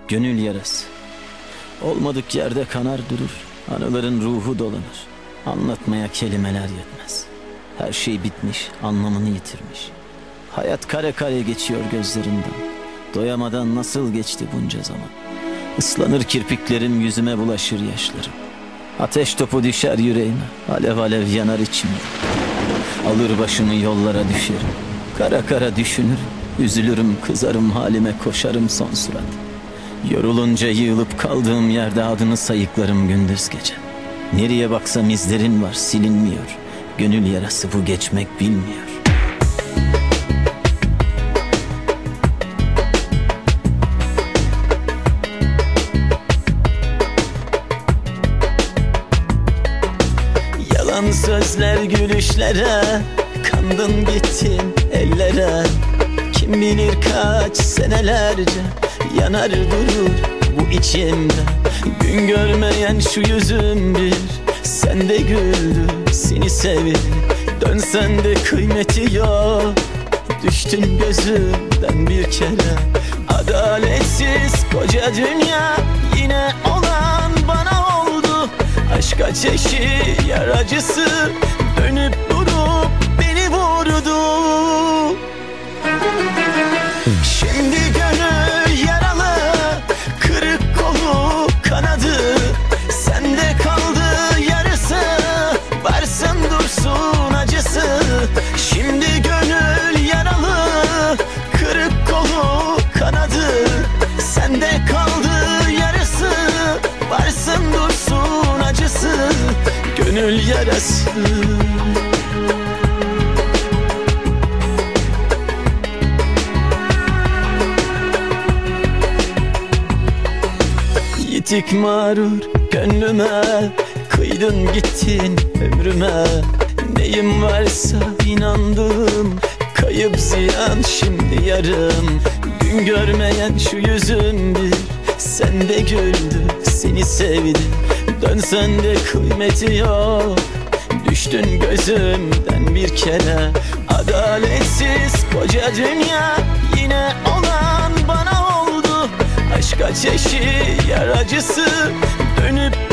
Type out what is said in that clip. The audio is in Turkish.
Gönül yarası olmadık yerde kanar durur. Anıların ruhu dolanır. Anlatmaya kelimeler yetmez. Her şey bitmiş, anlamını yitirmiş. Hayat kare kare geçiyor gözlerinden. Doyamadan nasıl geçti bunca zaman. Islanır kirpiklerim, yüzüme bulaşır yaşlarım. Ateş topu düşer yüreğime, alev alev yanar içimde. Alır başımı yollara düşerim. Kara kara düşünürüm, üzülürüm, kızarım halime, koşarım son sürat. Yorulunca yığılıp kaldığım yerde adını sayıklarım gündüz gece. Nereye baksam izlerin var, silinmiyor. Gönül yarası bu, geçmek bilmiyor. Yalan sözler, gülüşlere kandın gittin ellere. Kim bilir kaç senelerce yanar durur bu içimde. Gün görmeyen şu yüzüm bir sende güldü, seni sevdi. Dönsen de kıymeti yok, düştün gözümden bir kere. Adaletsiz koca dünya yine olan bana oldu. Aşk ateşi, yar acısı dönüp durup beni vurdu. Şimdi gönül yaralı, kırık kolu kanadı. Sende kaldı yarısı, varsın dursun acısı. Şimdi gönül yaralı, kırık kolu kanadı. Sende kaldı yarısı, varsın dursun acısı. Gönül yarası. Yitik mağrur gönlüme kıydın gittin ömrüme. Neyim varsa inandım, kayıp ziyan şimdi yarım. Gün görmeyen şu yüzüm bir sende güldü, seni sevdi. Dönsen de kıymeti yok, düştün gözümden bir kere. Adaletsiz koca dünya yine olan bana oldu. Aşk ateşi, yar acısı dönüp